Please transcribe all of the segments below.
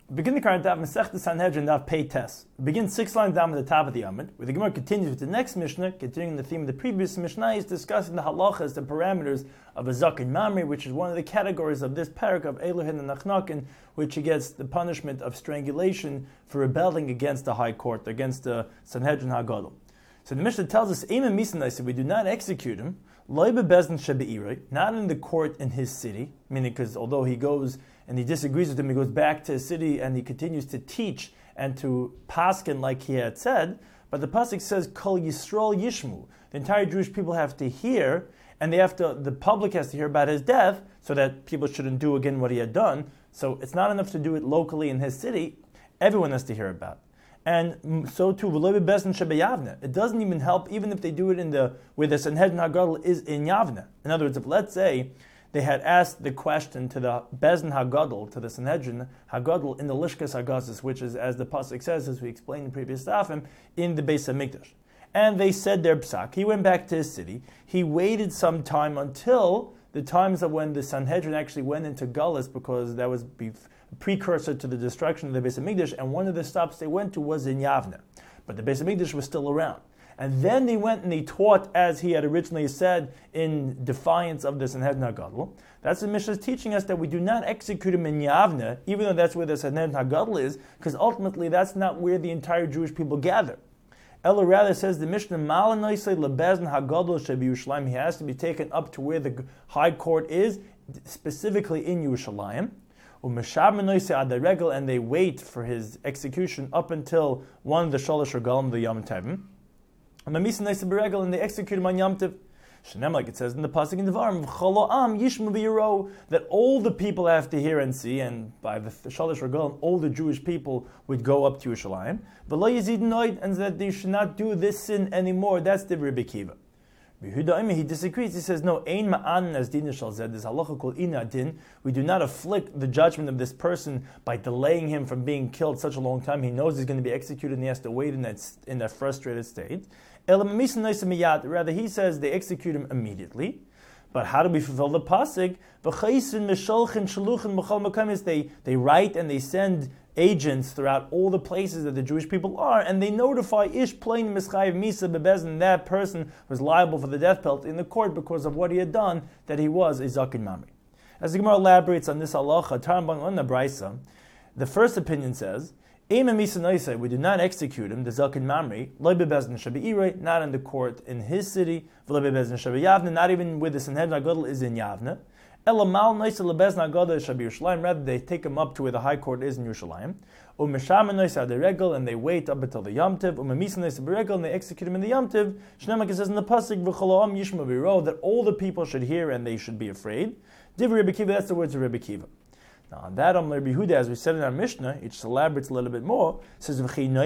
Begin the current daf Masechta Sanhedrin daf Pei Tes. Begin 6 lines down at the top of the Amud, where the Gemara continues with the next Mishnah, continuing the theme of the previous Mishnah, is discussing the halachas, the parameters of a zaken mamri, which is one of the categories of this parak of Elohin and Nachnakin, which he gets the punishment of strangulation for rebelling against the high court, against the Sanhedrin HaGadol. So the Mishnah tells us, Eimah Misanai, if we do not execute him, Loi bebezdin shebe'iroi, not in the court in his city, meaning because although he goes and he disagrees with him, he goes back to his city and he continues to teach and to paskin like he had said, but the pasuk says, Kol Yisrael Yishmu, the entire Jewish people have to hear, and the public has to hear about his death, so that people shouldn't do again what he had done. So it's not enough to do it locally in his city, everyone has to hear about it. And so too, it doesn't even help, even if they do it where the Sanhedrin HaGadol is in Yavne. In other words, if let's say they had asked the question to the Bezdin HaGadol, to the Sanhedrin HaGadol in the Lishkas HaGazis, which is, as the pasuk says, as we explained in previous dafim, in the Beis HaMikdash. And they said their psak. He went back to his city. He waited some time until the times of when the Sanhedrin actually went into Galus, because that was a precursor to the destruction of the Beis HaMikdash, and one of the stops they went to was in Yavne. But the Beis HaMikdash was still around. And then they went and they taught as he had originally said in defiance of the Sanhedrin HaGadol. That's the Mishnah is teaching us, that we do not execute him in Yavne, even though that's where the Sanhedrin HaGadol is, because ultimately that's not where the entire Jewish people gather. Ella rather says the Mishnah, he has to be taken up to where the high court is, specifically in Yerushalayim. And they wait for his execution up until one of the Shalosh Regalim, the Yom Tevim. And they execute him on Yom Tev. Like it says in the pasuk in Devarim, that all the people have to hear and see, and by the Shalosh Regalim, all the Jewish people would go up to Yerushalayim. And that they should not do this sin anymore. That's the Rebbe Kiva. He disagrees. He says, no, ein ma'an as din shal zed. This halacha called ina din. We do not afflict the judgment of this person by delaying him from being killed such a long time. He knows he's going to be executed and he has to wait in that frustrated state. Rather, he says they execute him immediately. But how do we fulfill the pasuk? They write and they send agents throughout all the places that the Jewish people are, and they notify Ish Plain Mischayev Misa Bebezin, that person was liable for the death penalty in the court because of what he had done, that he was a Zakin Mamri. As the Gemara elaborates on this halacha, Tarambang on the Braisa, the first opinion says, we do not execute him, the Zakin Mamri, not in the court in his city, not even where the Sanhedrin HaGadol is in Yavne. Rather, they take him up to where the high court is in Yerushalayim. And they wait up until the Yom Tev. And they execute him in the Yom Tev. It says in the pasuk that all the people should hear and they should be afraid. That's the words of Rebbe Kiva. Now on that, Rebbe Yehuda, as we said in our Mishnah, it just elaborates a little bit more. It says,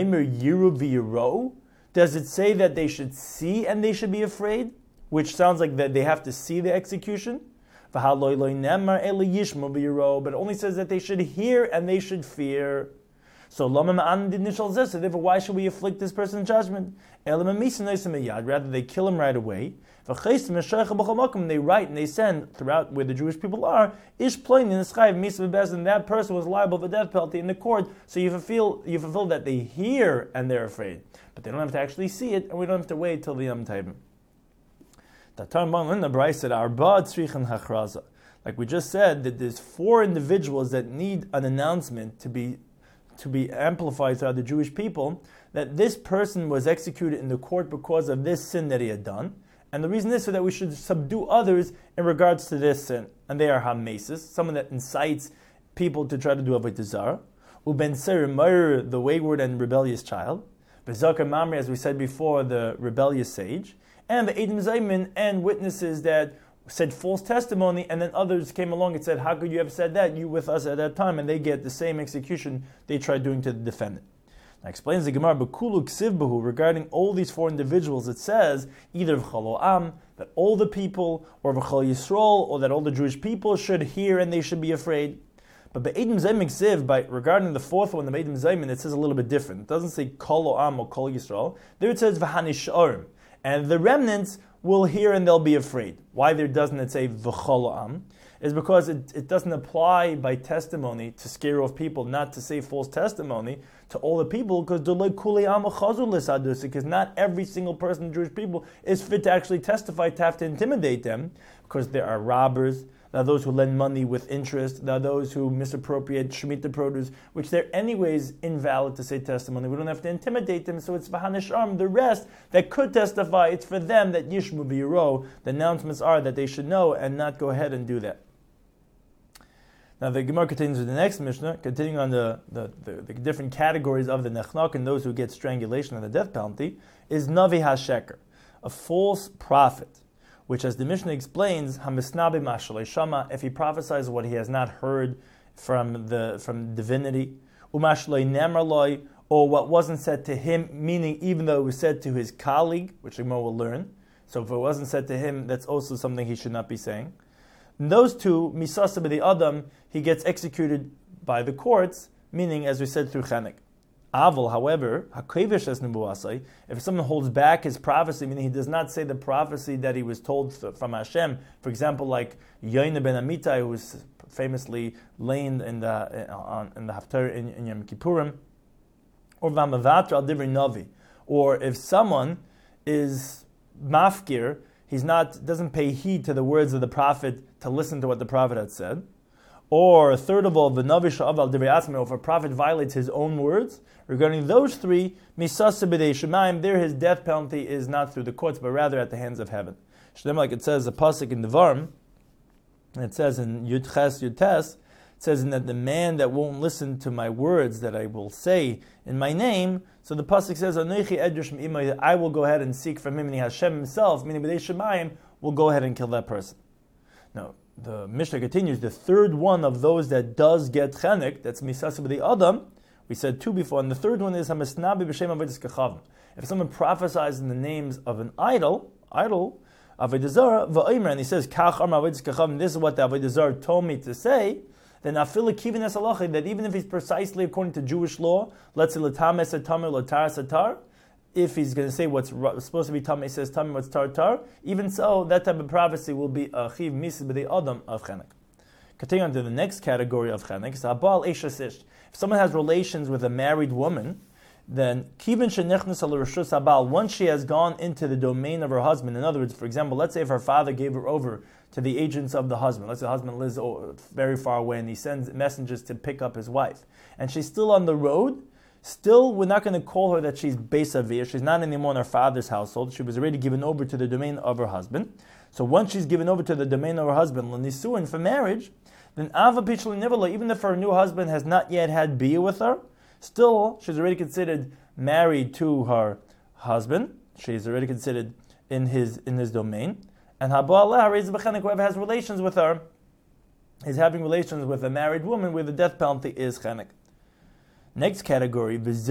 does it say that they should see and they should be afraid? Which sounds like that they have to see the execution. But it only says that they should hear and they should fear. So therefore, why should we afflict this person's judgment? Rather, they kill him right away. They write and they send throughout where the Jewish people are. That person was liable for death penalty in the court. So you fulfill that they hear and they're afraid, but they don't have to actually see it, and we don't have to wait till the Yom Tov. Like we just said, that there's 4 individuals that need an announcement to be amplified throughout the Jewish people, that this person was executed in the court because of this sin that he had done. And the reason is so that we should subdue others in regards to this sin. And they are hamesis, someone that incites people to try to do avodah zarah. Uben ser the wayward and rebellious child. Bezakar mamri, as we said before, the rebellious sage. And the Eidim Zaymin, and witnesses that said false testimony, and then others came along and said, how could you have said that? You with us at that time, and they get the same execution they tried doing to the defendant. Now explains the Gemara, B'kulu ksivbahu, regarding all these 4 individuals, it says, either v'chalo am, that all the people, or v'chal Yisrael, or that all the Jewish people should hear and they should be afraid. But Be'edim Zaymin ksiv, regarding the 4th one, the Be'edim Zaymin, it says a little bit different. It doesn't say kol am or kol Yisrael. There it says v'hanisharim. And the remnants will hear and they'll be afraid. Why there doesn't it say v'chol am? is because it doesn't apply by testimony to scare off people, not to say false testimony to all the people, because not every single person, the Jewish people, is fit to actually testify, to have to intimidate them, because there are robbers, there are those who lend money with interest, there are those who misappropriate Shemitah produce, which they're anyways invalid to say testimony. We don't have to intimidate them, so it's V'hanish Arm. The rest that could testify, it's for them that Yishmu V'yiro. The announcements are that they should know and not go ahead and do that. Now the Gemara continues with the next Mishnah, continuing on the different categories of the Nechnok and those who get strangulation and the death penalty, is Navi HaSheker, a false prophet, which, as the Mishnah explains, Hamisnabi Mashalei Shama, if he prophesies what he has not heard from divinity, Umashalei Nemraloi, or what wasn't said to him, meaning even though it was said to his colleague, which the Gemara will learn. So if it wasn't said to him, that's also something he should not be saying. And those two, Misasa b'di Adam, he gets executed by the courts, meaning, as we said, through Chenek. Aval, however, if someone holds back his prophecy, meaning he does not say the prophecy that he was told from Hashem, for example, like Yoina ben Amitai, who was famously lain in the Haftarah in Yom Kippurim, or V'amavatra al Divrei Navi, or if someone is mafkir, doesn't pay heed to the words of the prophet to listen to what the prophet had said. Or third of all, the Navi Sha'av Divrei Atzmo, if a prophet violates his own words, regarding those three, Misasa b'dei Shemaim, there his death penalty is not through the courts, but rather at the hands of heaven. Shlem, like it says, a pasuk in Devarim, and it says in Yud Ches, Yud Tes, it says that the man that won't listen to my words that I will say in my name, so the pasuk says, Anoichi Edrush Me'imai, I will go ahead and seek from him, meaning Hashem himself, meaning b'dei Shemaim, will go ahead and kill that person. Now, the Mishnah continues, the third one of those that does get chenek, that's Misasa b'di Adam, we said two before, and the third one is Hamisnabi b'shem Avodas Kachavim. If someone prophesies in the names of an idol, Avodah Zarah, v'omer, and he says, Kach Amar Avodas Kachavim, this is what the Avodah Zarah told me to say, then Afilah Kivin Es Halacha, that even if he's precisely according to Jewish law, let's say L'tam Es Tamar, L'tar Satar, if he's going to say what's supposed to be Tamar, he says Tamar, what's Tar, even so, that type of prophecy will be a Chiv Misas b'dei Adam of Chenek. Continuing on to the next category of Chenek, is Abal Eishes Ish. If someone has relations with a married woman, then Kivin Shenechnas al Rishus Abal, once she has gone into the domain of her husband, in other words, for example, let's say if her father gave her over to the agents of the husband, let's say the husband lives very far away and he sends messengers to pick up his wife, and she's still on the road, still, we're not going to call her that she's Beis Aviyah. She's not anymore in her father's household. She was already given over to the domain of her husband. So once she's given over to the domain of her husband, l'nisuin, for marriage, then Ava Pichli Nivala, even if her new husband has not yet had biyah with her, still, she's already considered married to her husband. She's already considered in his domain. And whoever has relations with her is having relations with a married woman where the death penalty is chenek. Next category, if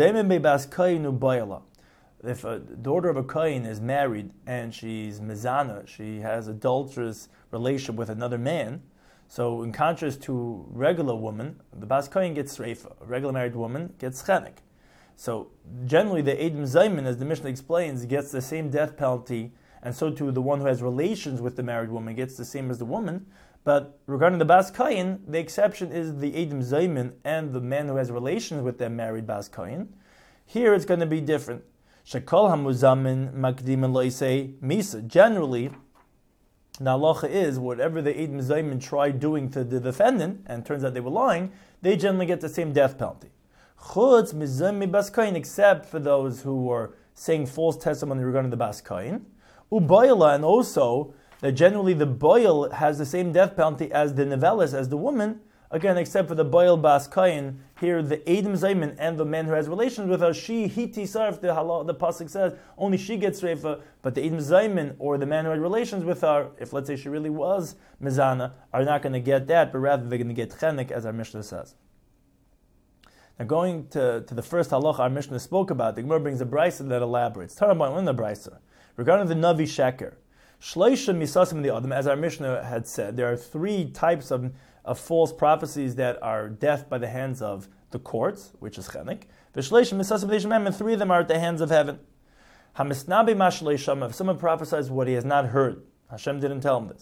a daughter of a kohen is married and she's mezana, she has adulterous relationship with another man, so in contrast to regular woman, the bas kohen gets sreifa, a regular married woman gets chenek. So generally the Eid Mzaymin, as the Mishnah explains, gets the same death penalty, and so too the one who has relations with the married woman gets the same as the woman. But regarding the Bas Kayin, the exception is the Eidim Zaymin and the man who has relations with their married Bas Kayin. Here it's going to be different. Shekol HaMuzamin Makdim Eloisei Misa. Generally, the halacha is whatever the Eidim Zaymin tried doing to the defendant, and turns out they were lying, they generally get the same death penalty. Chutz Mizaymi Bas Kayin, except for those who were saying false testimony regarding the Bas Kayin. Ubayla, and also that generally the boil has the same death penalty as the nevelis, as the woman, again, except for the boil bas kain. Here, the Eidim Zaymin and the man who has relations with her, she, hiti sarf, the pasuk says, only she gets reifa, but the Eidim Zaymin, or the man who had relations with her, if let's say she really was mizana, are not going to get that, but rather they're going to get chenek, as our Mishnah says. Now going to the first halacha our Mishnah spoke about, the Gemara brings a brisa that elaborates. Tarabon in the brisa, regarding the Navi Sheker, Shleisha misasim in the Adam, as our Mishnah had said, there are three types of false prophecies that are death by the hands of the courts, which is chenek. V'shleisha misasim b'deishmem, and three of them are at the hands of heaven. Hamisnabi mashleisham, if someone prophesies what he has not heard, Hashem didn't tell him this.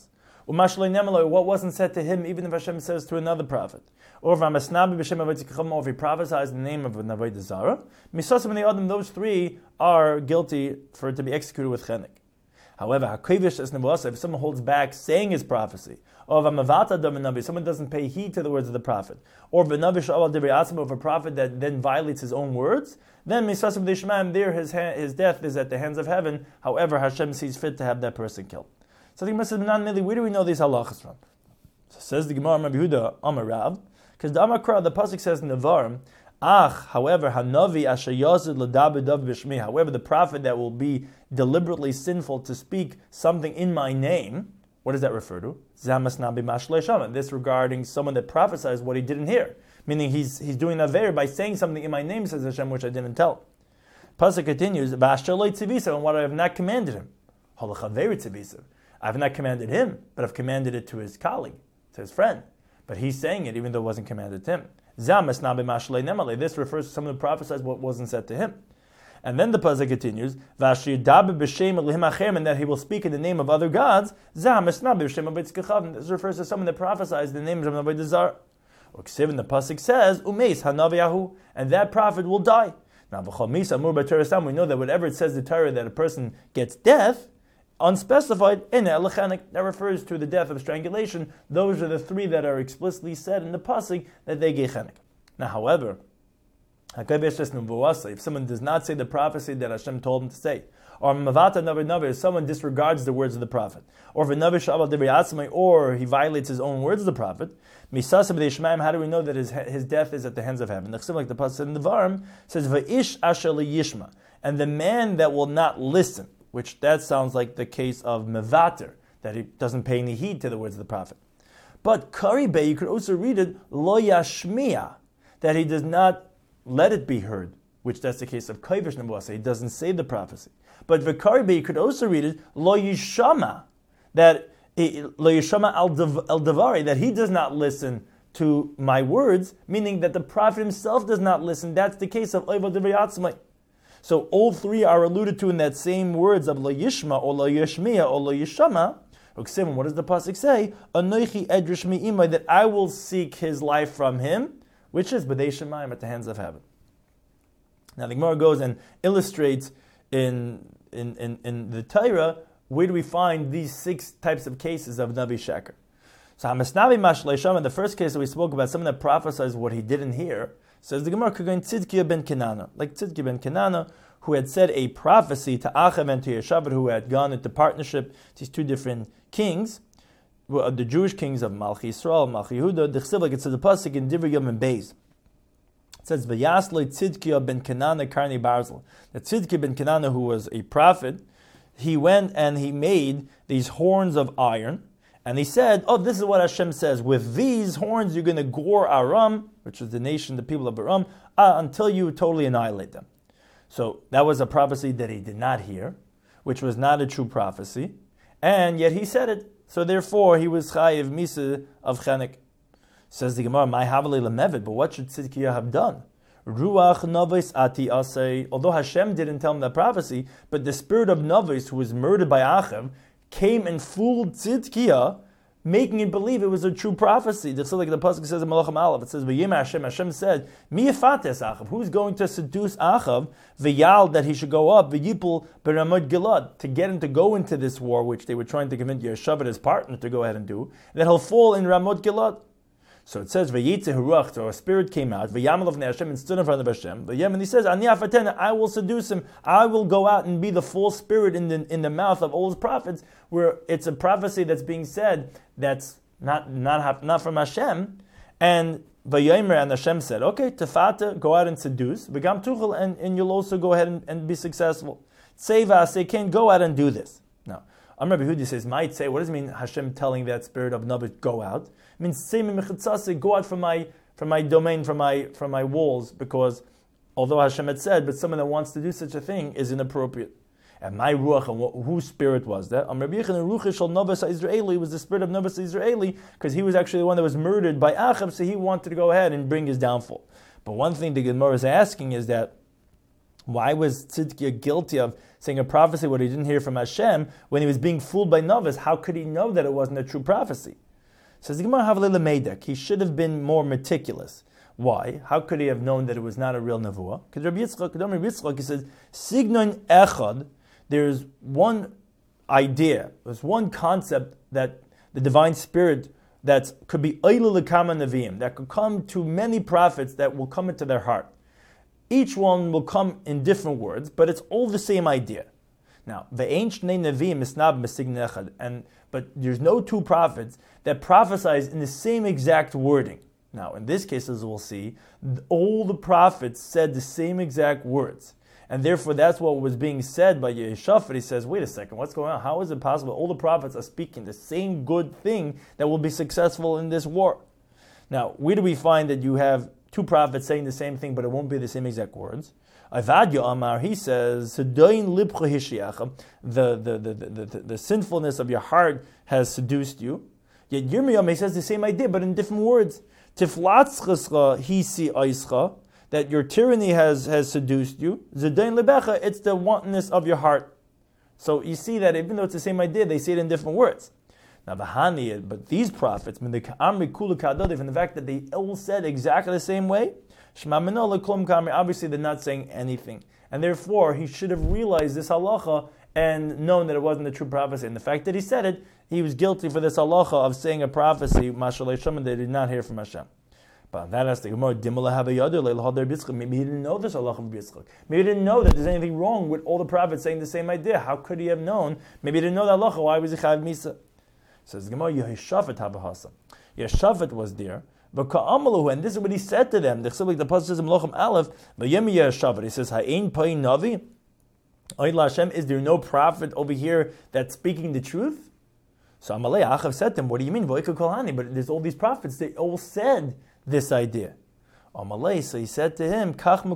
What wasn't said to him, even if Hashem says to another prophet. Or if he prophesies in the name of an Avodah Zarah, Misasim and the Adam, those three are guilty for it to be executed with chenek. However, if someone holds back saying his prophecy, or if someone doesn't pay heed to the words of the prophet, or if a prophet that then violates his own words, then there his death is at the hands of heaven. However, Hashem sees fit to have that person killed. So the Gemara says, where do we know these halachas from? So says the Gemara, Rabbi Yehuda, Amar Rav, because the Amakra, the pasuk says in the Nevarim, however, Hanavi asher yazid l'daber dav b'shmi. However, the prophet that will be deliberately sinful to speak something in my name, what does that refer to? Zamas nabi mashlei shama. This regarding someone that prophesies what he didn't hear, meaning he's doing aver by saying something in my name, says Hashem, which I didn't tell. Pasuk continues, v'asher lo tzivisa, and what I have not commanded him. Halachaver tzivisa. I have not commanded him, but I've commanded it to his colleague, to his friend. But he's saying it even though it wasn't commanded to him. This refers to someone who prophesies what wasn't said to him. And then the pasuk continues, and that he will speak in the name of other gods. This refers to someone that prophesies the name of Avodah Zarah. And the pasuk says, and that prophet will die. Now, we know that whatever it says in the Torah that a person gets death, unspecified, that refers to the death of strangulation. Those are the three that are explicitly said in the pasuk that they get chenek. Now, however, if someone does not say the prophecy that Hashem told him to say, or if someone disregards the words of the prophet, or he violates his own words of the prophet, how do we know that his death is at the hands of heaven? Like the pasuk in the Nevarim says, "Va'ish asher yishma," and the man that will not listen. Which that sounds like the case of mevater, that he doesn't pay any heed to the words of the prophet. But karibeh, you could also read it, lo yashmiya, that he does not let it be heard, which that's the case of kaivish nebuasa, he doesn't say the prophecy. But v'karibeh, you could also read it, lo yishama, that lo yishama al davari, that he does not listen to my words, meaning that the prophet himself does not listen. That's the case of oivad devayatzmai. So all three are alluded to in that same words of lo yishma or lo yashmiya or lo yishama. What does the pasuk say? Anoichi edrish mi'imai, that I will seek his life from him, which is b'dei shemayim, at the hands of heaven. Now the Gemara goes and illustrates in the Torah, where do we find these 6 types of cases of Navi Sheker? So Hamasnavi Mashlei Shama, the first case that we spoke about, someone that prophesies what he didn't hear, says the Gemara, Tzidkiya ben Kenana, like Tzidkiya ben Kenana, who had said a prophecy to Achav and to Yeshavat, who had gone into partnership, these 2 different kings, the Jewish kings of Malchi Yisrael, Malchi Yehuda, the Chsiv, like it says the pasuk in Divrei Yom and Beis. It says, V'yasloi Tzidkiya ben Kenana Karni Barzel. That Tzidkiya ben Kenana, who was a prophet, he went and he made these horns of iron, and he said, this is what Hashem says, with these horns you're going to gore Aram, which is the nation, the people of Aram, until you totally annihilate them. So that was a prophecy that he did not hear, which was not a true prophecy, and yet he said it. So therefore he was chayiv misa of chenek. Says the Gemara, my havali lemevet, but what should Tzidkiya have done? Ruach Novis ati asay. Although Hashem didn't tell him that prophecy, but the spirit of Novis, who was murdered by Achav, came and fooled Tzidkiya, making it believe it was a true prophecy. Just like the pasuk says in Malachim Aleph, it says, Hashem said, Mi yafates Achav, who's going to seduce Achav, v'yal, that he should go up, v'yipul beramot Gilad, to get him to go into this war, which they were trying to convince Yeshavat, his partner, to go ahead and do, that he'll fall in Ramot Gilad. So it says, V'yitze Haruach, so a spirit came out, V'yamal of Hashem, and stood in front of Hashem. And he says, Ani afatena, I will seduce him. I will go out and be the false spirit in the mouth of all his prophets, where it's a prophecy that's being said that's not from Hashem. And V'yomer, and Hashem said, okay, tefata, go out and seduce. V'gam tuchel, and you'll also go ahead and be successful. Tseva, say, can go out and do this. Now, Rabbi Yehuda says, might say, what does it mean Hashem telling that spirit of Navi go out? It means say go out from my domain, from my walls, because although Hashem had said, but someone that wants to do such a thing is inappropriate. And my ruach, and whose spirit was that? Rabbi Yechanan ruach shel Novus Israeli was the spirit of Novus Israeli, because he was actually the one that was murdered by Achav, so he wanted to go ahead and bring his downfall. But one thing the Gemara is asking is that Why was Tzidkiah guilty of saying a prophecy what he didn't hear from Hashem when he was being fooled by novice? How could he know that it wasn't a true prophecy? Says the Gemara, Havlele Meidek. He should have been more meticulous. Why? How could he have known that it was not a real nevuah? Because Rabbi Yitzchak, he says, Signon Echad, there's one idea, there's one concept that the divine spirit that could be Eilu Lekama Neviim, that could come to many prophets that will come into their heart. Each one will come in different words, but it's all the same idea. Now, Ve'ein Shnei Neviim Misnab Mesignon Echad, but there's no two prophets that prophesize in the same exact wording. Now, in this case, as we'll see, all the prophets said the same exact words. And therefore, that's what was being said by Yehoshaphat. He says, wait a second, what's going on? How is it possible all the prophets are speaking the same good thing that will be successful in this war? Now, where do we find that you have two prophets saying the same thing, but it won't be the same exact words? Avadya Amar, he says, the sinfulness of your heart has seduced you. Yet Yirmiyah, he says the same idea, but in different words. Tiflatzchascha hisi aischa, that your tyranny has seduced you. Zedain lebecha, it's the wantonness of your heart. So you see that even though it's the same idea, they say it in different words. Now but these prophets, from the fact that they all said exactly the same way, obviously they're not saying anything. And therefore, he should have realized this halacha and known that it wasn't a true prophecy. And the fact that he said it, he was guilty for this halacha of saying a prophecy, that they did not hear from Hashem. But that has to Gemara, maybe he didn't know this halacha from Yitzchak. Maybe he didn't know that there's anything wrong with all the prophets saying the same idea. How could he have known? Maybe he didn't know that halacha. Why was he chayav misa? Says Gemara, Yehoshaphat habahasa. Yehoshaphat was there. And this is what he said to them. The pasuk says in Melachim Aleph, Yehoshaphat. He says, Ha'ein payin navi. Hashem, is there no prophet over here that's speaking the truth? So Amalei Achav said to him, what do you mean? But there's all these prophets, they all said this idea. Amalei, so he said to him,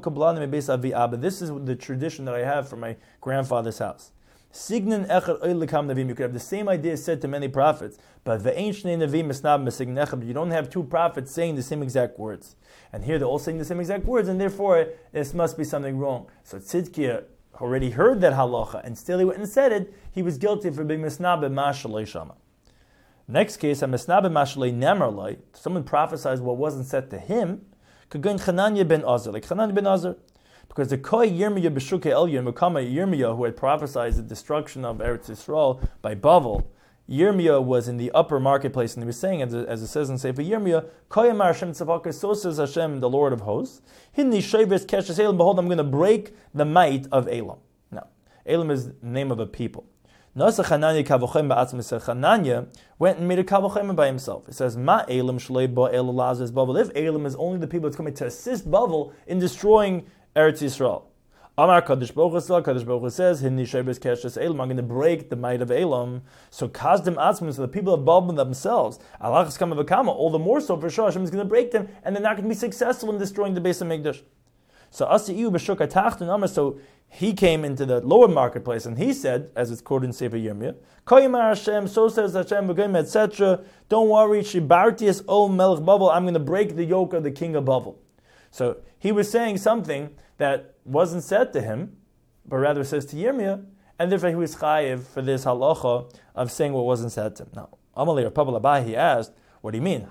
this is the tradition that I have from my grandfather's house. Signon echad oilikam nevim. You could have the same idea said to many prophets, but ve'ein shnei nevim misnab mesignon echad. You don't have two prophets saying the same exact words. And here they're all saying the same exact words, and therefore this must be something wrong. So Tzidkiah already heard that halacha, and still he went and said it. He was guilty for being misnab mashalei shama. Next case, a misnab mashalei nemarlei. Someone prophesies what wasn't said to him. Kagan Chananya ben Azar, like Chananya ben Azar. Because the Koi Yirmiyah B'Shukei Elyon, Mekama Yirmiyah, who had prophesied the destruction of Eretz Yisrael by Bavel, Yirmiyah was in the upper marketplace, and he was saying, as it says in Sefer Yirmiyah, Koi Amar Hashem Tzavaka, so says Hashem, the Lord of hosts, Hinni Sheves Keshes Elam, behold, I'm going to break the might of Elam. Now, Elam is the name of a people. Nasa Chananya Kavochem Ba'atzim, Chananya went and made a Kavochem by himself. It says, Ma Elam Shlei Ba El Lazarus Bavel. If Elam is only the people that's coming to assist Bavel in destroying Eretz Yisrael. Amar Kadosh Baruch Hu says, Hinni Shebes Keshes Elam, I'm going to break the might of Elam. So Kazdem Atzmim, so the people of Bavel themselves, Alachas Kama V'Kama, all the more so for sure Hashem is going to break them, and they're not going to be successful in destroying the base of Mikdash. So Asiyu B'Shuk HaTacht and Amar, so he came into the lower marketplace, and he said, as it's quoted in Sefer Yirmiyah, Koyimar Hashem, so says Hashem, etc. Don't worry, Shibartias O Melech Bavel, I'm going to break the yoke of the king of Bavel. So he was saying something that wasn't said to him, but rather says to Yirmiyah, and therefore he was chayiv for this halacha of saying what wasn't said to him. Now, Amalei or Pabal Abai, he asked, what do you mean?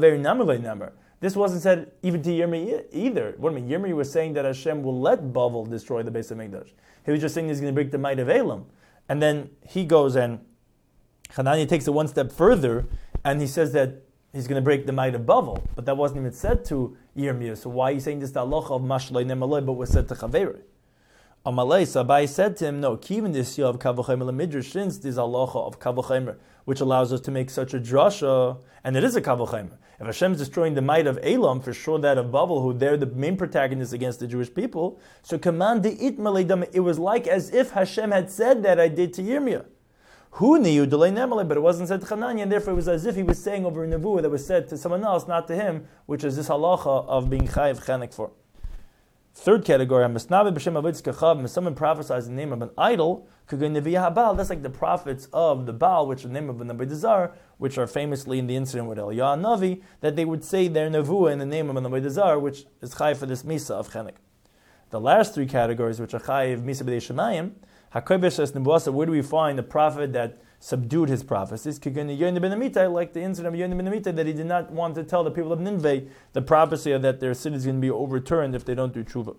This wasn't said even to Yirmiyah either. What do you mean? Yirmiyah was saying that Hashem will let Bavel destroy the base of Mikdash. He was just saying he's going to break the might of Elam. And then he goes and Hananiah takes it one step further, and he says that he's going to break the might of Bavel. But that wasn't even said to Yirmiyah. So why are you saying this the halacha of Mashlei Nemalei, but was said to Chaveri? Amalei, so Abai said to him, no, even this year of Kavachemer Midrash, since this halacha of Kavachemer, which allows us to make such a drasha, and it is a Kavachemer. If Hashem is destroying the might of Elam, for sure that of Bavel, who they're the main protagonists against the Jewish people, so command the Itmaleidam, it was like as if Hashem had said that I did to Yirmiyah. Who knew delay Nemalei, but it wasn't said to Chananya, and therefore it was as if he was saying over a nevuah that was said to someone else, not to him, which is this halacha of being chayiv chenek for. Third category, someone prophesies the name of an idol, that's like the prophets of the Baal, which is the name of an Avodah, which are famously in the incident with Eliyahu Navi, that they would say their nevuah in the name of an Avodah, which is chayiv for this misa of chenek. the last three categories, which are chayiv misa b'dei shemayim, hakovesh es nebuasa, where do we find the prophet that subdued his prophecies? Like the incident of Yonah ben Amittai, that he did not want to tell the people of Nineveh the prophecy that their city is going to be overturned if they don't do tshuva.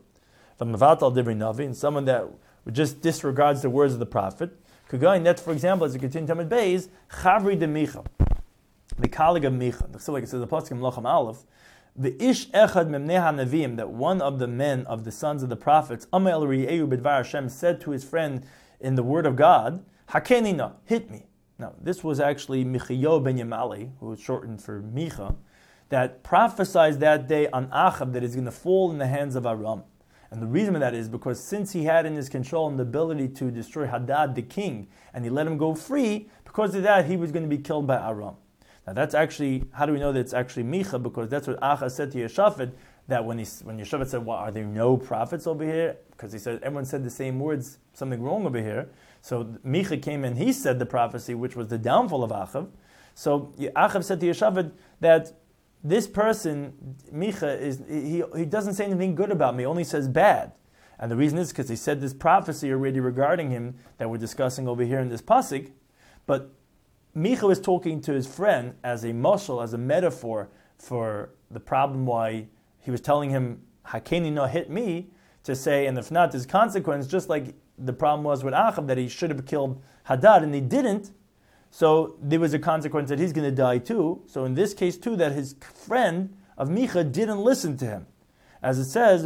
And someone that just disregards the words of the prophet. That, for example, as you continue to Talmud Beis, Chavri de Micha, the colleague of Micha. So like it says the Pasuk in Melachim Aleph, the Ish Echad Memnei HaNavim, that one of the men of the sons of the prophets, Amel Ri'eu B'dvar Hashem, said to his friend in the word of God, Hakenina, hit me. Now, this was actually Michayo ben Yamali, who was shortened for Micha, that prophesied that day on Achab that is going to fall in the hands of Aram. And the reason for that is because since he had in his control and the ability to destroy Hadad the king, and he let him go free, because of that he was going to be killed by Aram. Now that's actually, how do we know that it's actually Micha? Because that's what Achaz said to Yeshafat, that when Yeshafat said, well, are there no prophets over here? Because he said, everyone said the same words, something wrong over here. So Micha came and he said the prophecy, which was the downfall of Achav. So Achav said to Yeshafat that this person, Micha, he doesn't say anything good about me, only says bad. And the reason is because he said this prophecy already regarding him that we're discussing over here in this pasuk. But Micha was talking to his friend as a mashal, as a metaphor for the problem why he was telling him, Hakeni no hit me, to say, and if not, there's consequence, just like the problem was with Achab, that he should have killed Hadad, and he didn't. So there was a consequence that he's going to die too. So in this case too, that his friend of Micha didn't listen to him. As it says,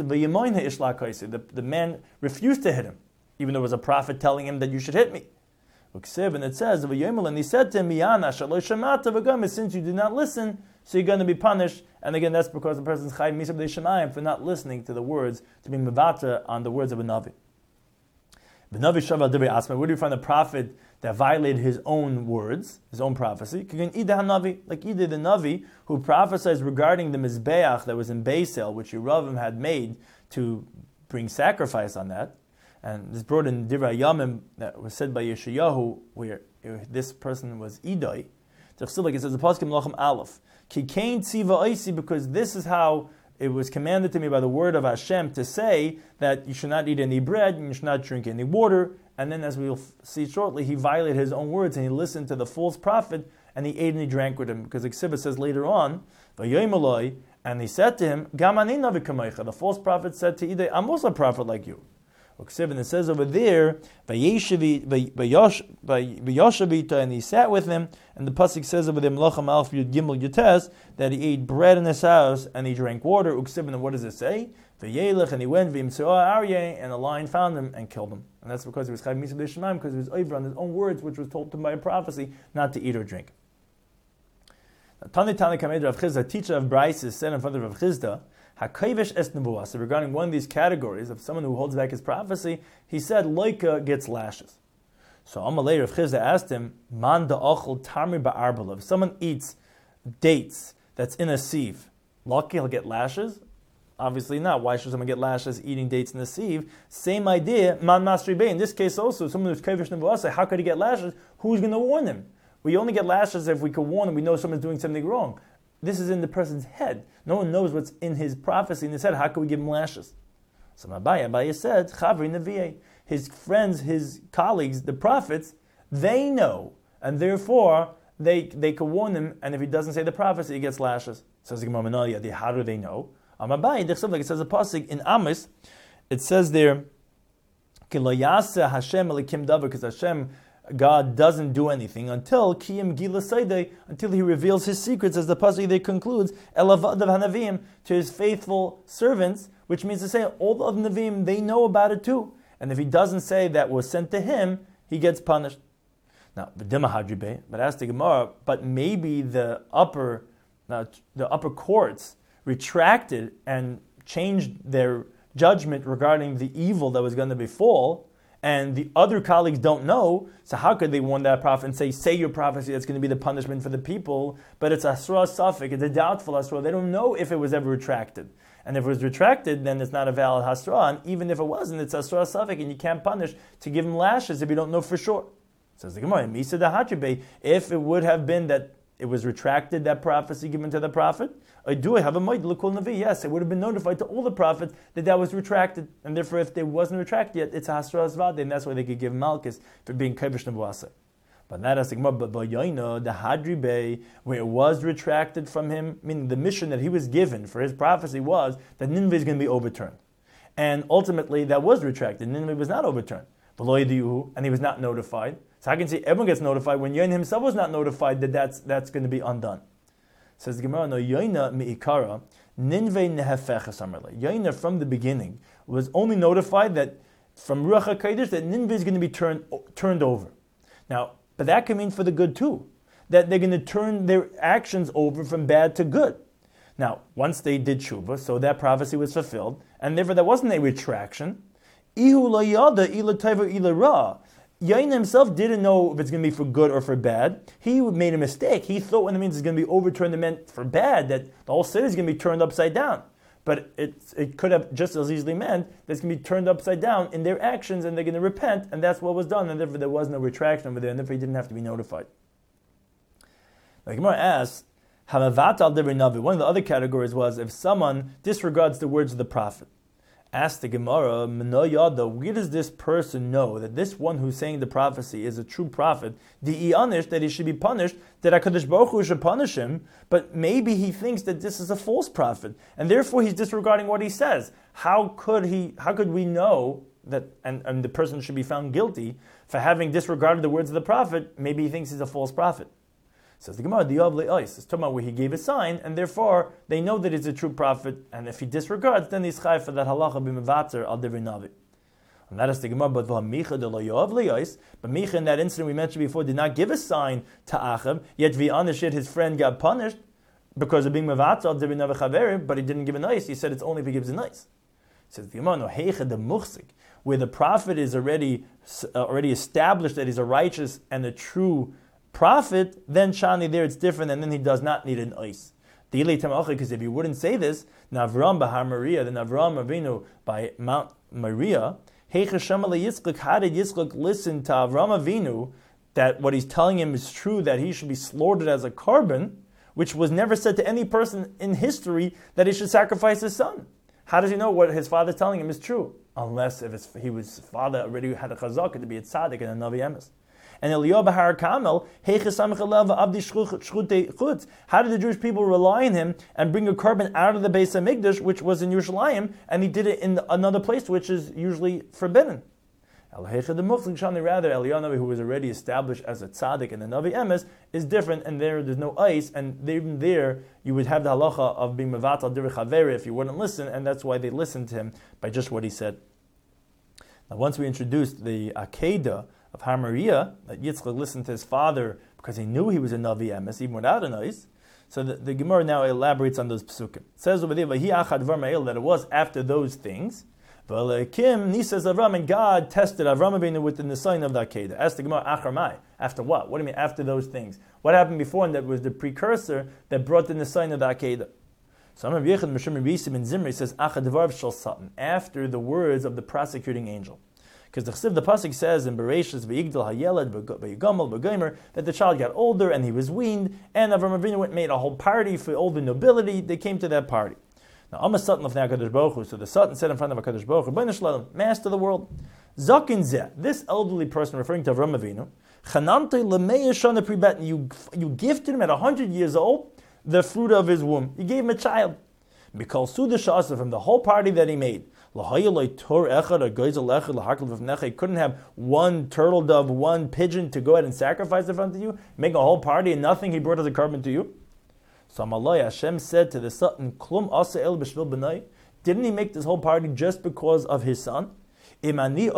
the man refused to hit him, even though there was a prophet telling him that you should hit me. And it says, and he said to him, since you did not listen, so you're going to be punished. And again, that's because the person's chayiv misa b'dei shemayim for not listening to the words, to be mevata on the words of a navi. Where do you find the prophet that violated his own words, his own prophecy? Like either the Navi who prophesied regarding the Mizbeach that was in Beisel, which Yeravim had made to bring sacrifice on that. And this brought in Divrei Yamim that was said by Yeshayahu, where this person was Idai. Like it says the Pasuk in Melachim Aleph, Kikain Tziva Oisi, because this is how it was commanded to me by the word of Hashem to say that you should not eat any bread and you should not drink any water. And then, as we'll see shortly, he violated his own words and he listened to the false prophet and he ate and he drank with him. Because Exhibit says later on, and he said to him, the false prophet said to Idai, I'm also a prophet like you. And it says over there, and he sat with him, and the pasuk says over there, Melachim Aleph Yud Gimel Yutes, that he ate bread in his house and he drank water. And what does it say? And he went, and a lion found him and killed him. And that's because he was chayiv misa b'dei shemayim, because he was over on his own words, which was told to him by a prophecy, not to eat or drink. Tani Kamed Rav Chizda, teacher of Braises, said in front of Rav Chizda, Hakovesh es nebuah. So regarding one of these categories of someone who holds back his prophecy, he said loika gets lashes. So Amalei Rav Chizda asked him, Man da'achol tamri ba'arbalav. If someone eats dates that's in a sieve, lucky he'll get lashes? Obviously not. Why should someone get lashes eating dates in a sieve? Same idea, man masri bey. In this case also, someone who's kovesh nebuah, how could he get lashes? Who's going to warn him? We only get lashes if we could warn him, we know someone's doing something wrong. This is in the person's head. No one knows what's in his prophecy in his head. How can we give him lashes? So Abaye said, Chavri Nevi'eh. His friends, his colleagues, the prophets, they know. And therefore, they can warn him. And if he doesn't say the prophecy, he gets lashes. Says the Gemara, how do they know? Abaye, like it says a pasuk in Amos, it says there, because Hashem, God doesn't do anything until Kiyim Gila Seidei, until He reveals His secrets, as the pasuk there concludes, Elavad of Hanavim, to His faithful servants, which means to say all the other Navim, they know about it too. And if he doesn't say that was sent to him, he gets punished. Now, but ask the Gemara, but maybe the upper courts retracted and changed their judgment regarding the evil that was going to befall, and the other colleagues don't know, so how could they warn that prophet and say your prophecy, that's going to be the punishment for the people, but it's asra safek, it's a doubtful asra, they don't know if it was ever retracted. And if it was retracted, then it's not a valid hasra, and even if it wasn't, it's asra safek, and you can't punish to give him lashes if you don't know for sure. Says the Gemara, Misa da Hachibe, if it would have been that it was retracted, that prophecy given to the prophet, Do I have a might l'kol navi? Yes, it would have been notified to all the prophets that was retracted, and therefore, if it wasn't retracted yet, it's a hasra azvade, and that's why they could give malchus for being kevish nebuasa. But that has the Hadri Bey, where it was retracted from him, meaning the mission that he was given for his prophecy was that Nineveh is going to be overturned. And ultimately, that was retracted. Nineveh was not overturned. And he was not notified. So I can see everyone gets notified when Yoina himself was not notified that that's going to be undone. Says the Gemara, no, Yoina mi'ikara, Ninveh nehefechas amarle. Yoina from the beginning was only notified that from Ruach HaKodesh that Nineveh is going to be turned over. Now, but that can mean for the good too, that they're going to turn their actions over from bad to good. Now, once they did tshuva, so that prophecy was fulfilled, and therefore there wasn't a retraction. Ihu lo yada ila tova ila ra. Yain himself didn't know if it's going to be for good or for bad. He made a mistake. He thought when it means it's going to be overturned, it meant for bad, that the whole city is going to be turned upside down. But it could have just as easily meant that it's going to be turned upside down in their actions, and they're going to repent, and that's what was done, and therefore there was no retraction over there, and therefore he didn't have to be notified. The Gemara asks, Hamavat al Divrei Navi. One of the other categories was if someone disregards the words of the prophet. Ask the Gemara, where does this person know that this one who's saying the prophecy is a true prophet? That he should be punished, that HaKadosh Baruch Hu should punish him, but maybe he thinks that this is a false prophet, and therefore he's disregarding what he says. How could we know that, and the person should be found guilty for having disregarded the words of the prophet? Maybe he thinks he's a false prophet. Says the Gemara, Diyav le'ois. It's talking about where he gave a sign, and therefore they know that he's a true prophet, and if he disregards, then he's chayv for that halacha b'mevatzer al divrei navi. And that is the Gemara, but Micha de lo Yoav le'ois. But Micha, in that incident we mentioned before, did not give a sign to Achab, yet v'anashit his friend got punished because of being mevatzer al divrei navi chaverim, but he didn't give a nice. He said it's only if he gives a nice. Says the Gemara, no heicha de muchzik, where the prophet is already established that he's a righteous and a true prophet, then Shani there it's different, and then he does not need an ice. Because if you wouldn't say this, Navram Bahar Maria, then Navram Avinu by Mount Maria, how did Yitzchak listen to Avram Avinu that what he's telling him is true, that he should be slaughtered as a carbon, which was never said to any person in history that he should sacrifice his son? How does he know what his father's telling him is true? Unless if his father already had a chazakah to be a tzaddik and a navi emes. And Eliyahu Bahar Kamel, how did the Jewish people rely on him and bring a carbon out of the Beis HaMikdash, which was in Yerushalayim, and he did it in another place, which is usually forbidden? Rather, Eliyahu, who was already established as a tzaddik and a Navi Emes, is different, and there's no ice, and even there you would have the halacha of being mevatal divrei chaveri if you wouldn't listen, and that's why they listened to him by just what he said. Now, once we introduced the Akedah of Har Maria, that Yitzchak listened to his father because he knew he was a Navi Emes, even without an ice. So the Gemara now elaborates on those psukim. It says over there, that it was after those things. And God tested Avram Avinu within the sign of the Akedah. Ask the Gemara, Acharmai. After what? What do you mean after those things? What happened before, and that was the precursor that brought in the sign of the Akedah? So Amar Yechid Meshum Risim and Zimri says, after the words of the prosecuting angel. Because the pasuk says in Bereshis v'yigdal hayeled v'yigamel v'gomer that the child got older and he was weaned, and Avram Avinu went and made a whole party for all the nobility. They came to that party. Now, Amma Satan of Hakadosh Baruch Hu. So the Satan said in front of Hakadosh Baruch Hu, B'nai Shalom, Master of the world, Zakin Zeh, this elderly person referring to Avram Avinu, Chanante l'mei shana pribet, you gifted him at 100 years old the fruit of his womb. You gave him a child. Mikol Suda Shasa, from the whole party that he made. He couldn't have one turtle dove, one pigeon to go ahead and sacrifice in front of you, make a whole party and nothing he brought as a carbon to you. So Hashem said to the Satan, Klum asa el b'shvil b'nai, didn't he make this whole party just because of his son? If I would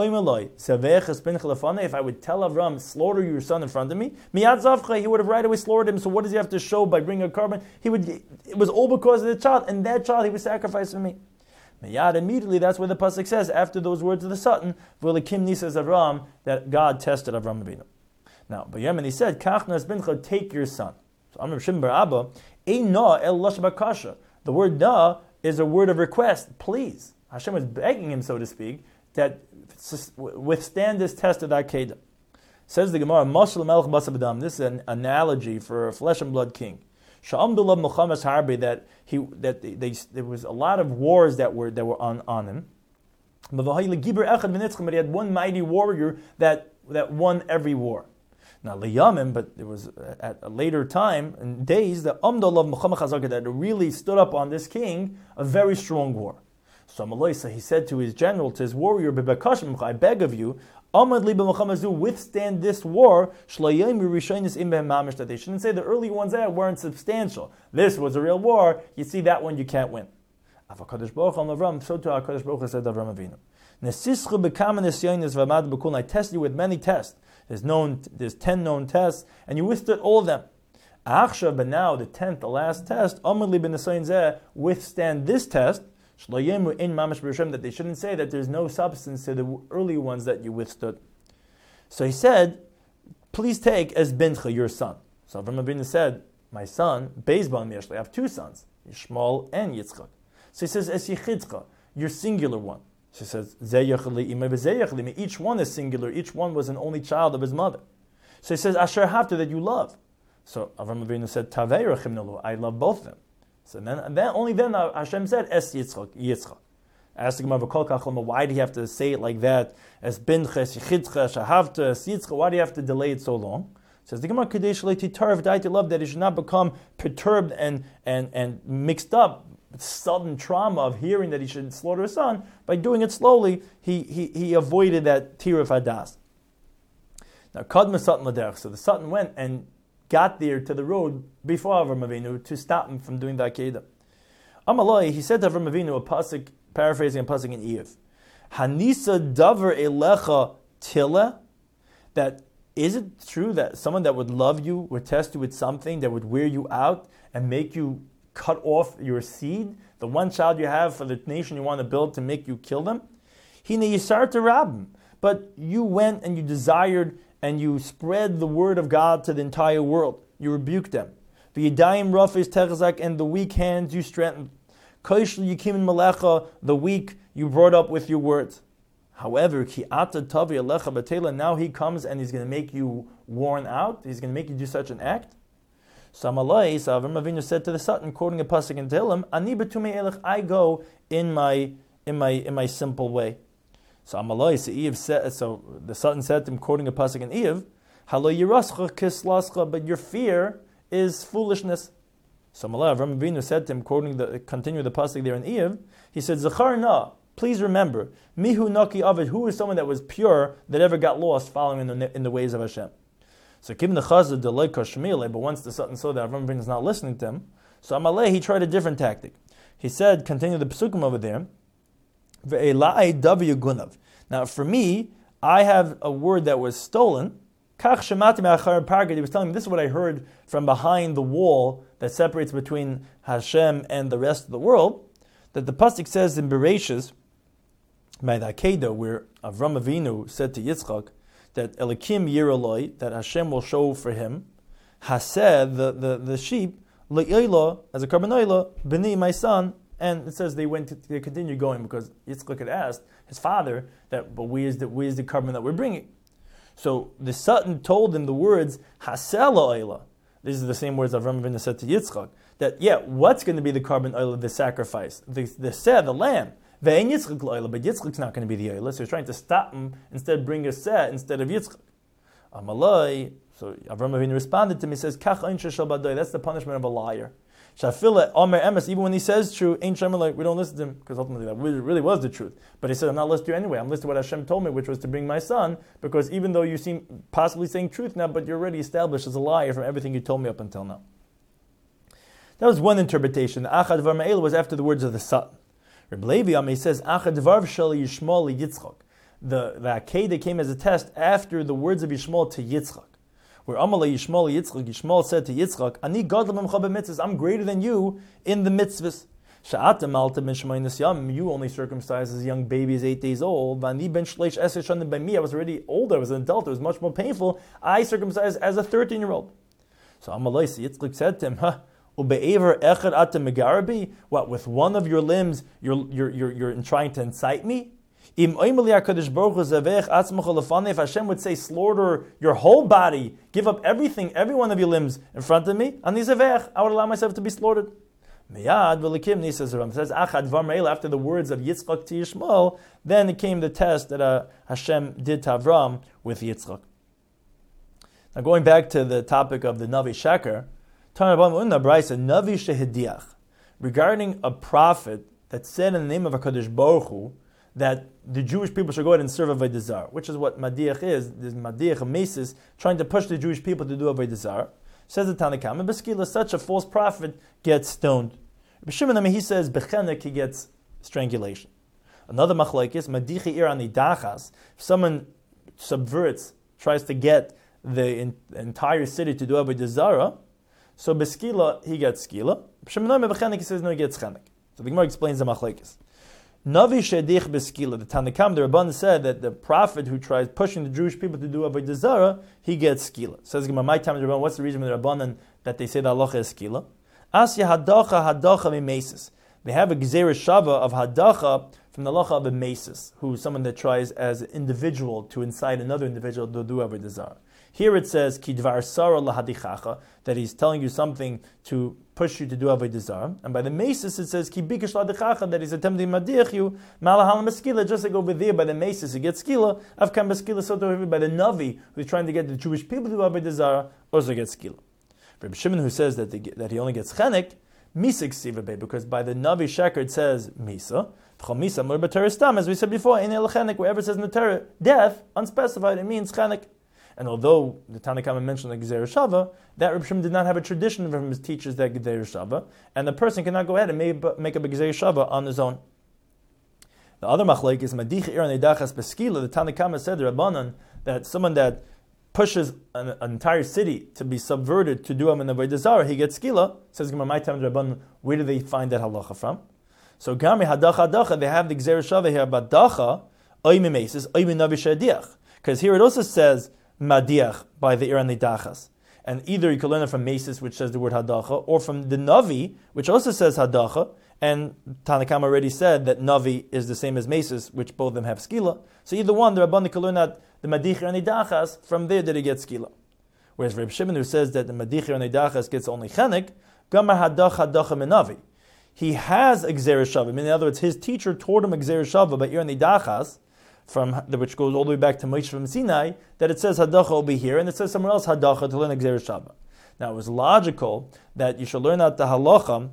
tell Avram, slaughter your son in front of me, he would have right away slaughtered him. So what does he have to show by bringing a carbon? It was all because of the child, and that child he was sacrificing me. Immediately, that's where the pasuk says, after those words of the Satan, V'lekim nisas Avram, that God tested Avram Avinu. Now, but Yemen, he said, Kachnas bincha, take your son. So Amr Shim bar Abba, Ein na el lash bakasha. The word na is a word of request, please. Hashem was begging him, so to speak, that withstand this test of Akedah. Says the Gemara, Mashal melech basa b'dam. This is an analogy for a flesh and blood king. Sha'amdullah Muhammad's Harbi, there was a lot of wars that were on him. But he had one mighty warrior that won every war. Now Liyamim, but it was at a later time and days that Amdullah Muhammad Chazaka that really stood up on this king a very strong war. So Amalaisa, he said to his general, to his warrior, I beg of you, withstand this war. That they shouldn't say the early ones there weren't substantial. This was a real war. You see, that one you can't win. So to HaKadosh Baruch Hu said to Avram Avinu, I test you with many tests. There's 10 known tests, and you withstood all of them. But now the 10th, the last test, withstand this test, that they shouldn't say that there's no substance to the early ones that you withstood. So he said, please take as bincha, your son. So Avram Avinu said, my son, Beizban, I have two sons, Yishmael and Yitzchak. So he says, es yichidcha, your singular one. So he says, each one is singular, each one was an only child of his mother. So he says, asher hafta, that you love. So Avram Avinu said, Tavei rachim nalu, I love both of them. So then only then Hashem said, es Yitzchak. Asked the Gemara, why do you have to say it like that? Es bincha, es yichidcha, shahavta, es Yitzchak, why do you have to delay it so long? Says the Gemara, Kadesh le'titarv, daiti love, that it should not become perturbed and mixed up with sudden trauma of hearing that he should slaughter his son. By doing it slowly, he avoided that tir of hadas. Now, kadma satan l'derech, so the satan went and got there to the road before Avram Avinu to stop him from doing the Akedah. Amalai, he said to Avram Avinu, a pasuk, paraphrasing a pasuk in Eiv, Hanisa davar elecha tila, that is it true that someone that would love you would test you with something that would wear you out and make you cut off your seed, the one child you have for the nation you want to build, to make you kill them? Hine yisar to rabbim, but you went and you desired and you spread the word of God to the entire world. You rebuked them. The Yadayim Rafis Techzak, and the weak hands you strengthened. Koishli Yikim Malecha, the weak you brought up with your words. However, Ki Ata Tavi Alecha Batela, now he comes and he's going to make you worn out. He's going to make you do such an act. So Amalai, so Avram Avinu said to the Satan, quoting a pasuk in Tehillim, Ani Betumei Elech, I go in my simple way. So Amalai, so the Satan said to him, quoting a pasuk in Eiv, Halo Yirascha Kislascha, but your fear is foolishness. So Amalai, Avram Avinu said to him, continue the pasuk there in Eiv, he said, Zachar na, please remember, Mihu Naki Avid, who is someone that was pure, that ever got lost following in the ways of Hashem. So Kim the Chazad delay Kashmile, but once the Satan saw that Avram Avinu is not listening to him, so Amalai, he tried a different tactic. He said, continue the pasukim over there, now for me, I have a word that was stolen. He was telling me, this is what I heard from behind the wall that separates between Hashem and the rest of the world, that the pasuk says in Bereshis, by the Akedah, where Avram Avinu said to Yitzchak, that Elikim Yiraloi, that Hashem will show for him, Haseh, the sheep, Le'ila, as a carbon oila, B'ni, my son. And it says they continued going because Yitzchak had asked his father but where's the carbon that we're bringing? So the Satan told him the words Haseh La'ila. These are the same words Avram Avinu said to Yitzchak. That what's going to be the carbon oila, the sacrifice, the lamb. Ve'en Yitzchak La'ila, but Yitzchak's not going to be the oila. So he's trying to stop him, instead bring a seh instead of Yitzchak. Amalai. So Avram Avinu responded to him. He says, Kach ein shel badai. That's the punishment of a liar. Shafila Omer Emes, even when he says true, ain't Shem, like we don't listen to him, because ultimately that really was the truth. But he said, I'm not listening to you anyway. I'm listening to what Hashem told me, which was to bring my son, because even though you seem possibly saying truth now, but you're already established as a liar from everything you told me up until now. That was one interpretation. The Achad Dvar Ma'el was after the words of the Satan. Reb Levi, he says, Achad Dvar Shel Yishmael Yitzchak. The Akedah came as a test after the words of Yishmael to Yitzchak. Where Amalei Yishmael said to Yitzchak, Ani gadol memcha b'mitzvahs, I'm greater than you in the mitzvahs. Sha'atem malta ben shemaynus yam, you only circumcised as young babies 8 days old. V'ani ben shleish eser shanim, by me I was already older, I was an adult, it was much more painful. I circumcised as a 13-year-old. So Amalei Yitzchak said to him, Ube'ever echad atem megarabi, what, with one of your limbs you're trying to incite me? If Hashem would say, slaughter your whole body, give up everything, every one of your limbs in front of me, I would allow myself to be slaughtered. Miyad v'likim, says after the words of Yitzchak to Yishmael, then it came the test that Hashem did to Avram with Yitzchak. Now going back to the topic of the Navi Sheker, Navi Shehidiach, regarding a prophet that said in the name of HaKadosh Baruch Hu that the Jewish people should go ahead and serve Avodah Zarah, which is what Madiach is. There's Madiach, a Mesis, trying to push the Jewish people to do Avodah Zarah. Says the Tanakhama, Beskila, such a false prophet gets stoned. B'Shimon, he says, Bechenek, he gets strangulation. Another machlekes, Madichi ir ani dachas, if someone subverts, tries to get the entire city to do Avodah Zarah, so Beskila, he gets skila. B'Shimon, Bechenek, he says, no, he gets chenek. So the Gemara explains the machlekes. Navi shedich beskila. The Tanakhama, the Rabban said that the prophet who tries pushing the Jewish people to do Avodah Zarah, he gets skila. Says Gemara, my time the Rabban, what's the reason with the Rabbanan that they say the halacha is skila? Asya hadacha mimesis. They have a gzeira shava of hadacha from the halacha of a mesis, who's someone that tries as an individual to incite another individual to do Avodah Zarah. Here it says kidvar sara lahadichacha, that he's telling you something to push you to do Avodah Zarah, and by the mesis it says ki bikesh lahadichacha, that he's attempting to madiach you malahal maskila, just like over there by the mesis he gets skila, afkan maskila soto by the navi who's trying to get the Jewish people to do Avodah Zarah also gets skila. Rabbi Shimon, who says that he only gets chenek, misik sivabe, because by the navi sheker it says misa. Misa mur b'terestam, as we said before, in el chenek, wherever it says in the Torah death unspecified, it means chenek. And although the Tanakhama mentioned the Gezer Shava, that Reb Shimon did not have a tradition from his teachers that Gezer Shava, and the person cannot go ahead and make up a Gezer Shava on his own. The other machlek is Madich Ir Nedachas Beskila. The Tanakhama said, the Rabbanan, that someone that pushes an entire city to be subverted to do an Avodah Zarah, he gets skila. Says Gemara, my time the Rabbanan, where do they find that halacha from? So Gami Hadacha, they have the Gezer Shava here about Dacha, Oy Mimesis, Oy Navi Shediach. Because here it also says Madiach by the Ir Nedachas. And either you can learn it from Mesis, which says the word Hadacha, or from the Navi, which also says Hadacha. And Tanakhama already said that Navi is the same as Mesis, which both of them have skila. So either one, the Rabbanan can learn that the Madich Ir Nedachas, from there did he get skila. Whereas Reb Shimon, who says that the Madich Ir Nedachas gets only chenek, Gamar Hadacha Menavi. He has a Gzeir Shava. In other words, his teacher taught him a Gzeir Shava by Ir Nedachas, which goes all the way back to Moshe from Sinai, that it says Hadacha will be here, and it says somewhere else Hadacha to learn a Gzeir Shava. Now it was logical that you should learn out the halacha,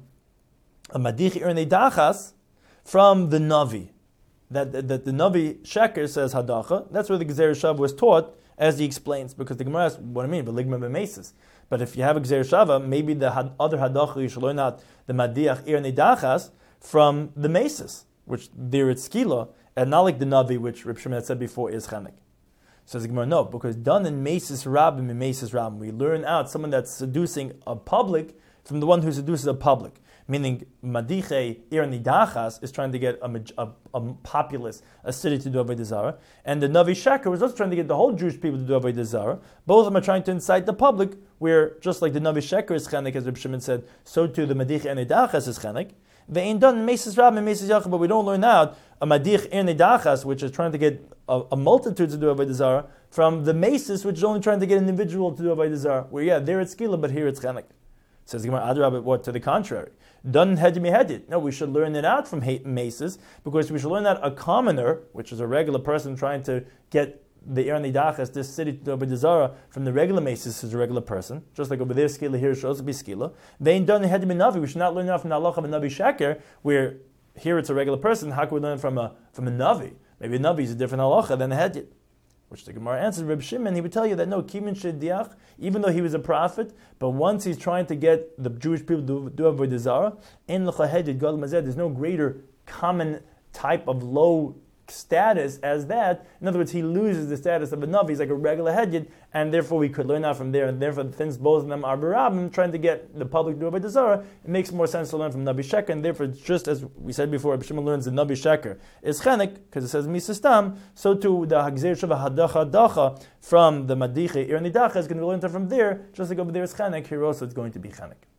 a Madich Ir Nedachas, from the Navi. That the Navi Sheker says Hadacha. That's where the Gzeir Shava was taught, as he explains, because the Gemara asks, what do I mean? Beligma b'mesis. But if you have a Gzeir Shava, maybe the other Hadacha, you should learn out the Madiach Ir Nedachas from the Mesis, which there it's skila, and not like the Navi, which Reb Shimon had said before is chenek. Says the Gemara, no, because done in Mesis Rabbim and Mesis Rabbim, we learn out someone that's seducing a public from the one who seduces a public. Meaning, Madiche Ir Nedachas is trying to get a populace, a city to do Avodah Zarah, and the Navi Sheker was also trying to get the whole Jewish people to do Avodah Zarah. Both of them are trying to incite the public, where just like the Navi Sheker is chenek, as Reb Shimon said, so too the Madiche Ir Nedachas is chenek. They ain't done Mesis Rabbim and Mesis Yachid, but we don't learn out a Madich Ir Nedachas, which is trying to get a multitude to do Avodah Zarah, from the Mesis, which is only trying to get an individual to do Avodah Zarah. Where there it's skila, but here it's chenek. Says the Gemara, Adrabah, what to the contrary? Done hedid. No, we should learn it out from Mesis, because we should learn that a commoner, which is a regular person trying to get the Ir Nedachas, this city to do Avodah Zarah, from the regular Mesis is a regular person, just like over there skila, here it should also be skila. They ain't done hedid Navi. We should not learn it out from the halacha of a Navi Sheker, where here it's a regular person. How can we learn from a Navi? Maybe a Navi is a different halacha than a hedid. Which the Gemara answered Reb Shimon, he would tell you that no, Kimin Shediach, even though he was a prophet, but once he's trying to get the Jewish people to do Avodah Zarah, in L'cha Hedid Gadol Mazed, there's no greater common type of low status as that. In other words, he loses the status of a Navi. He's like a regular Hedid, and therefore we could learn out from there, and therefore since both of them are Barabim, trying to get the public to do Avodah Zarah, it makes more sense to learn from Navi Sheker, and therefore just as we said before, Reb Shimon learns the Navi Sheker is chenek, because it says Misistam, so too the Hagzer Shava Hadacha from the Madiche Ir Nedachas is going to be learned from there, just like over there is chenek, here also it's going to be chenek.